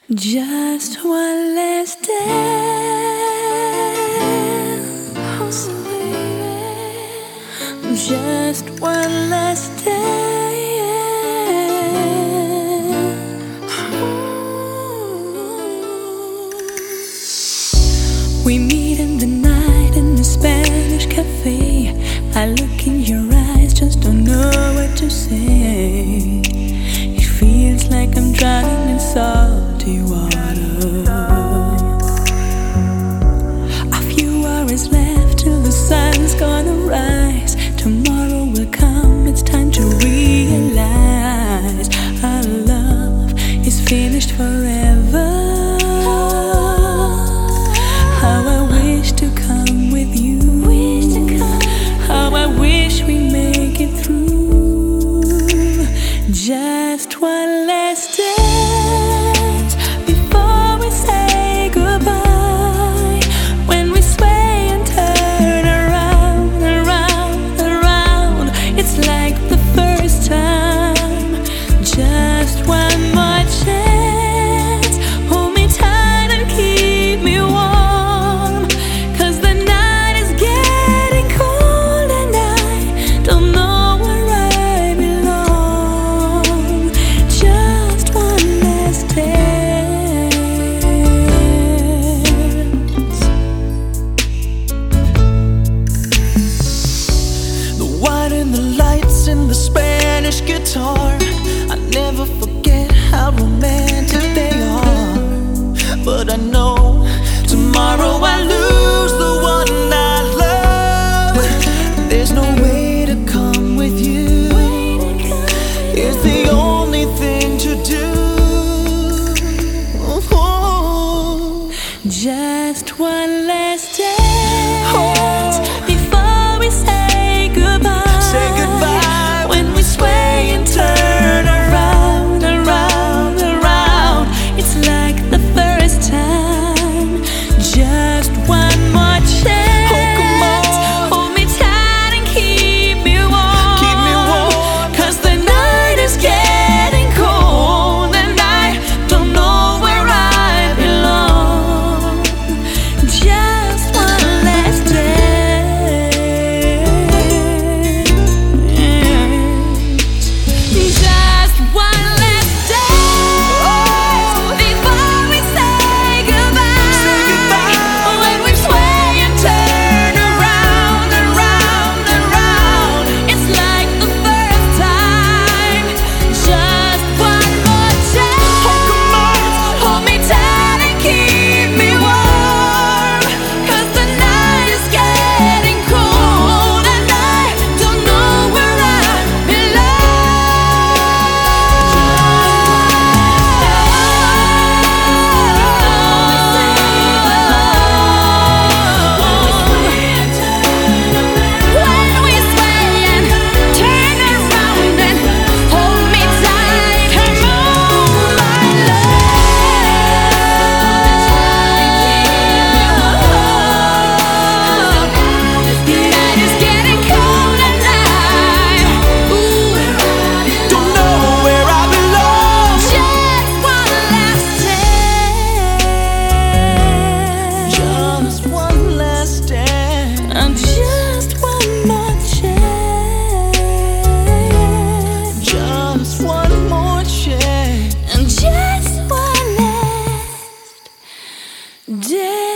Just one last dance, just one last dance. We meet in the night in the Spanish cafe. I look in your eyes, just don't know what to say. It feels like I'm drowning in salty water. A few hours left till the sun's gonna rise. Tomorrow will come, it's time to realize our love is finished forever. How I wish to come with you, how I wish we make it through. Just one last dance before we say goodbye. When we sway and turn around, around, around, it's like the first time. Just one more chance. Hold me tight and keep me warm, 'cause the night is getting cold and I don't know where I belong. Just one last dance. The wine and the lights and the Spanish guitar, I never forget how romantic they are. But I know tomorrow I lose the one I love. There's no way to come with you, it's the only thing to do. Just one last dance before we say goodbye. Say goodbye when we sway and turn around, around, around. It's like the first time. Just one more chance. Oh, come on. Hold me tight and keep me warm. Keep me warm. 'Cause the night is getting cold and I don't know where I belong. Just one last dance. Just one last dance before we say goodbye. Say goodbye. When we sway and turn around, around, around, it's like the first time. Just one more chance. Hold me tight and keep me warm, 'cause the night is getting cold and I don't know where I belong. When we sway and turn around and hold me tight, come on, my love. The night is getting cold and I Don't know where I belong. just one last dance. Just one last dance. And just one more chance. Just one more chance. And just one last dance.